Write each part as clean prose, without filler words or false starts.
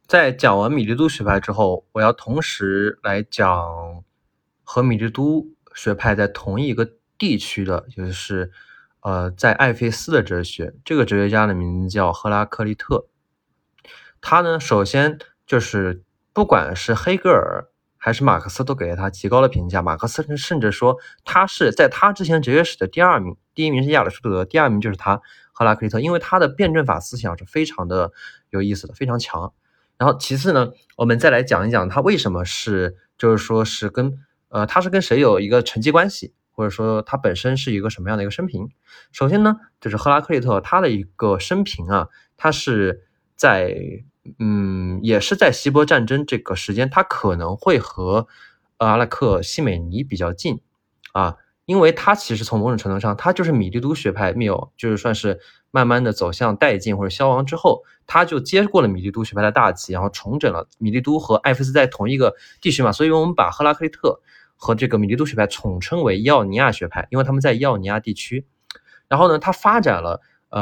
在讲完米利都学派之后，我要同时来讲和米利都学派在同一个地区的，就是在艾菲斯的哲学。这个哲学家的名字叫赫拉克利特。他呢，首先就是不管是黑格尔还是马克思，都给了他极高的评价。马克思甚至说他是在他之前哲学史的第二名，第一名是亚里士多德，第二名就是他赫拉克利特，因为他的辩证法思想是非常的有意思的，非常强。然后其次呢，我们再来讲一讲他为什么是，就是说是跟他是跟谁有一个承继关系，或者说他本身是一个什么样的一个生平。首先呢，就是赫拉克利特他的一个生平啊，他是在也是在希波战争这个时间，他可能会和阿勒克西美尼比较近啊。因为他其实从某种程度上，他就是米利都学派谬，就是算是慢慢的走向殆尽或者消亡之后，他就接过了米利都学派的大旗，然后重整了米利都和艾菲斯在同一个地区嘛，所以我们把赫拉克利特和这个米利都学派统称为伊奥尼亚学派，因为他们在伊奥尼亚地区。然后呢，他发展了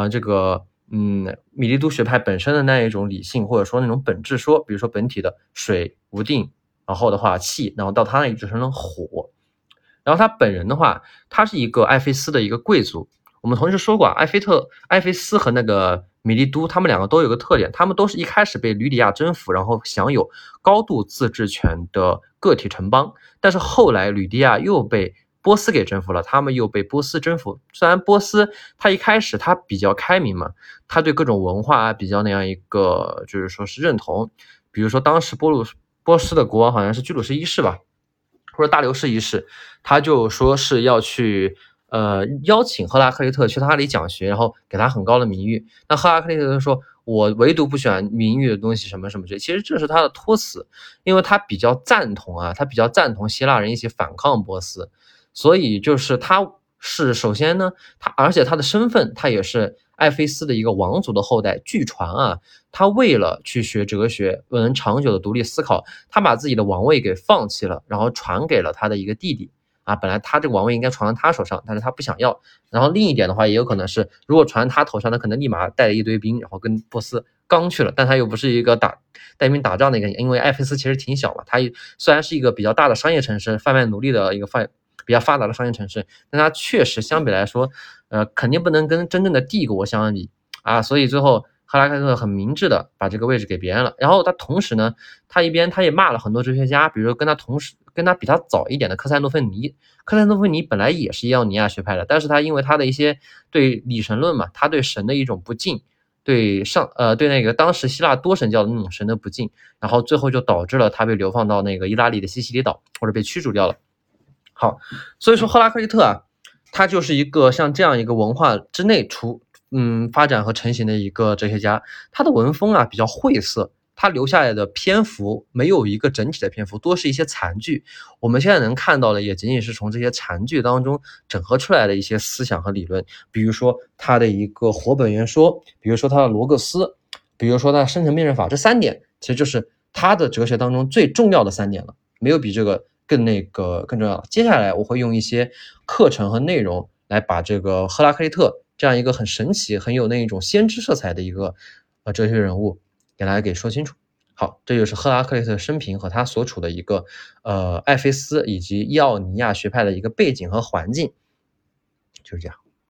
米利都学派本身的那一种理性，或者说那种本质说，比如说本体的水无定，然后的话气，然后到他那里就成了火。然后他本人的话，他是一个艾菲斯的一个贵族。我们同时说过，艾菲斯和那个米利都，他们两个都有个特点，他们都是一开始被吕底亚征服，然后享有高度自治权的个体城邦。但是后来吕底亚又被波斯给征服了，他们又被波斯征服。虽然波斯他一开始他比较开明嘛，他对各种文化啊比较那样一个就是说是认同，比如说当时波斯的国王好像是居鲁士一世吧，或者大流士一世，他就说是要去邀请赫拉克利特去他那里讲学，然后给他很高的名誉。那赫拉克利特说，我唯独不喜欢名誉的东西，什么什么之类。其实这是他的托词，因为他比较赞同希腊人一起反抗波斯，所以就是他是首先呢，而且他的身份他也是艾菲斯的一个王族的后代。据传啊，他为了去学哲学，能长久的独立思考，他把自己的王位给放弃了，然后传给了他的一个弟弟。本来他这个王位应该传到他手上，但是他不想要。然后另一点的话，也有可能是如果传他头上，他可能立马带了一堆兵，然后跟波斯刚去了。但他又不是一个带兵打仗的一个，因为艾菲斯其实挺小嘛，他虽然是一个比较大的商业城市，贩卖奴隶的一个比较发达的商业城市，但它确实相比来说，肯定不能跟真正的帝国相比啊。所以最后赫拉克利特很明智的把这个位置给别人了。然后他同时呢，他也骂了很多哲学家，比如说跟他比他早一点的科塞诺芬尼。科塞诺芬尼本来也是伊奥尼亚学派的，但是他因为他的一些对理神论嘛，他对神的一种不敬，对那个当时希腊多神教的那种神的不敬，然后最后就导致了他被流放到那个意大利的西西里岛，或者被驱逐掉了。好，所以说赫拉克利特啊，他就是一个像这样一个文化之内发展和成型的一个哲学家。他的文风啊比较晦涩，他留下来的篇幅没有一个整体的篇幅，多是一些残句。我们现在能看到的也仅仅是从这些残句当中整合出来的一些思想和理论，比如说他的一个活本源说，比如说他的罗格斯，比如说他的生成辩证法，这三点其实就是他的哲学当中最重要的三点了，没有比这个更重要。接下来我会用一些课程和内容来把这个赫拉克利特这样一个很神奇、很有那一种先知色彩的一个哲学人物给大家给说清楚。好，这就是赫拉克利特的生平和他所处的一个艾菲斯以及伊奥尼亚学派的一个背景和环境，就是这样。